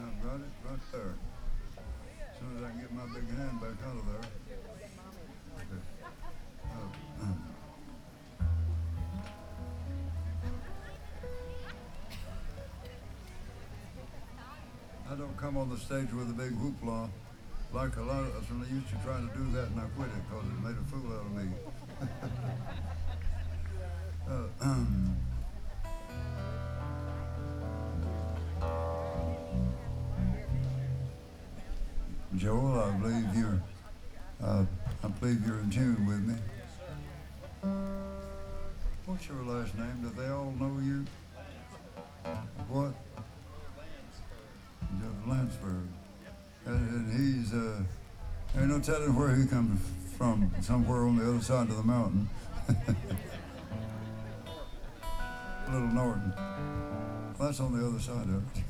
I've got it right there. As soon as I can get my big hand back out of there. Okay. I don't come on the stage with a big hoopla like a lot of us. When I used to try to do that and I quit it because it made a fool out of me. Joel, I believe you're in tune with me. What's your last name? Do they all know you? What? Judge Lansford. And he's, ain't no telling where he comes from, somewhere on the other side of the mountain. Little Norton. Well, that's on the other side of it.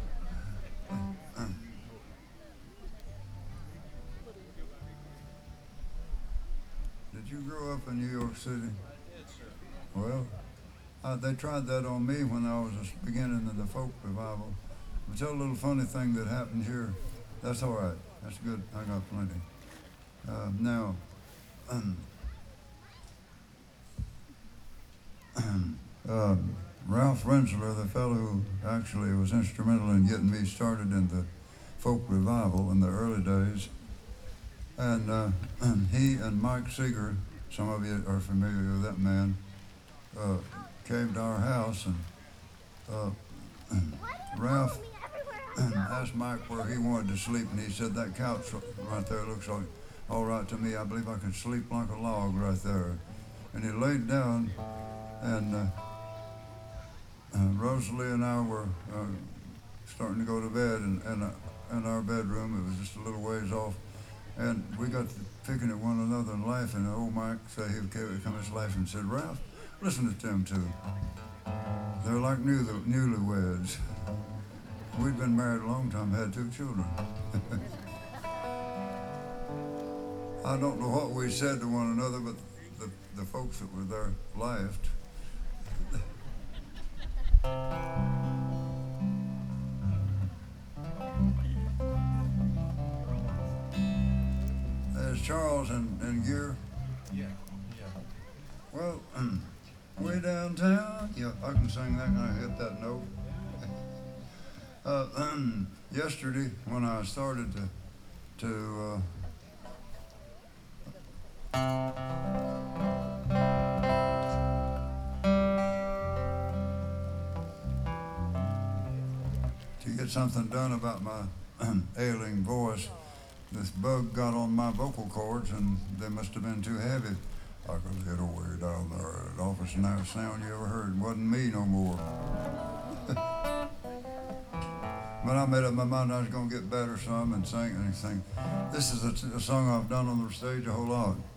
Did you grow up in New York City? Well, they tried that on me when I was beginning in the folk revival. But tell a little funny thing that happened here. That's all right. That's good. I got plenty. Now, Ralph Rensler, the fellow who actually was instrumental in getting me started in the folk revival in the early days, and he and Mike Seeger, some of you are familiar with that man, came to our house, and Ralph asked Mike where he wanted to sleep, and he said, that couch right there looks like all right to me. I believe I can sleep like a log right there. And he laid down, and Rosalie and I were starting to go to bed in our bedroom. It was just a little ways off. And we got to picking at one another and laughing. And old Mike said, he come his laughing and said, Ralph, listen to them two. They're like newlyweds. We'd been married a long time, had 2 children. I don't know what we said to one another, but the folks that were there laughed. There's Charles and Gear. Yeah. Well, way downtown. Yeah, I can sing that. Can I hit that note? Yesterday, when I started to get something done about my ailing voice, this bug got on my vocal cords, and they must have been too heavy. I could hit away down there at the office, and that sound you ever heard wasn't me no more. But I made up my mind I was going to get better some and sing anything. This is a song I've done on the stage a whole lot.